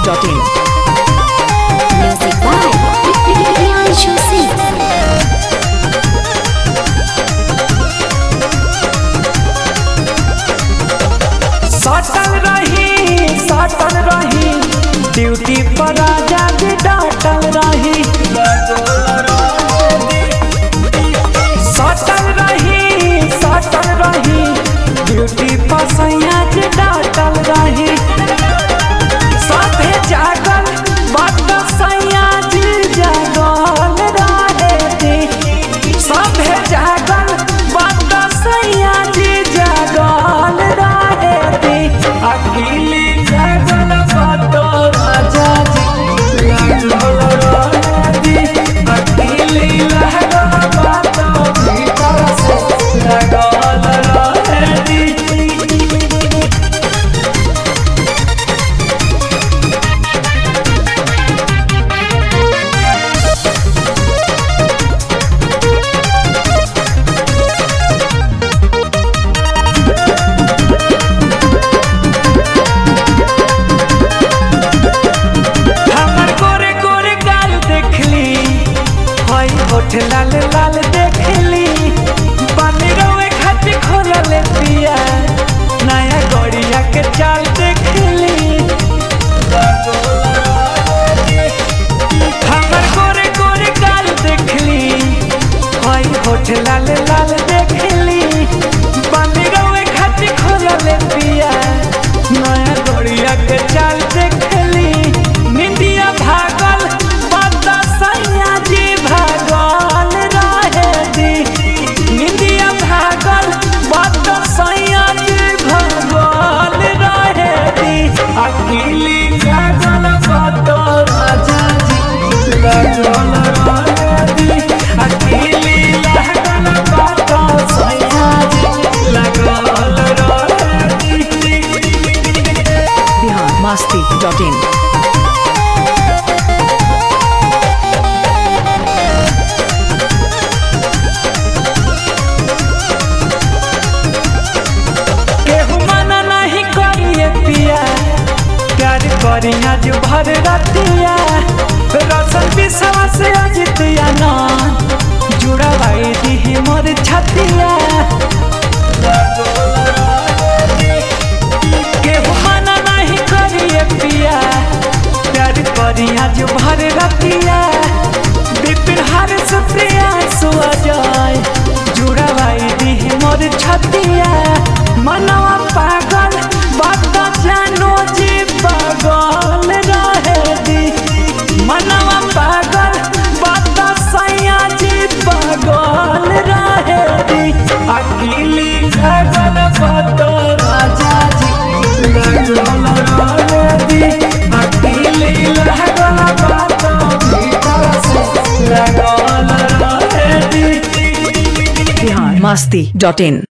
biharmasti.in. Music by Priyanshu Singh. सटल रही duty पर राजा भी डांटल रही। सटल रही ड्यूटी पर सैया जी डांटल रही। सभे जागल बात सैया जी जागल रहे। सभे जागल बात सैया जी जागल रहे। अकेली जागल बात राजा जी लागल रहे। अकेली लागल बात भीतर से लागल रहे। हमर गोरे गोरे गाल देखली हई होठ लाल लाल देखली। पानी रोए खातिर खोलल पिया नया गड़िया के चाल देखली। हमर गोरे गोरे गाल देखली हई होठ लाल लाल देखली। पानी रोए खातिर खोलल पिया नया गड़िया के चाल देखली। निंदिया भागल बात सैया जी भागल रहे। निंदिया भागल बात सैया जी भागल रहे। अकेली जागल बात राजा जी लागल रहे। अकेली लागल बात सैया जी लागल रहे। biharmasti.in. केहू मना नहीं करिए पिया प्यार करी आज भर रतिया। रसन विश्वास अजितिया ना जुड़ा भाई दी मोर छतिया। केहू मना नहीं करिए पिया प्यार करी आज भर रतिया। विपिन हर सुप्रिया सुआ जाए जुड़ा भाई दी मोर छतिया। मनवा पागल बात जानो जी पागल रहे। मनवा पागल बात सैया जी पागल रहे। अकेली जागल बात राजा जी लागल रहे। अकेली लागल बात भीतर से लागल रहे। biharmasti.in.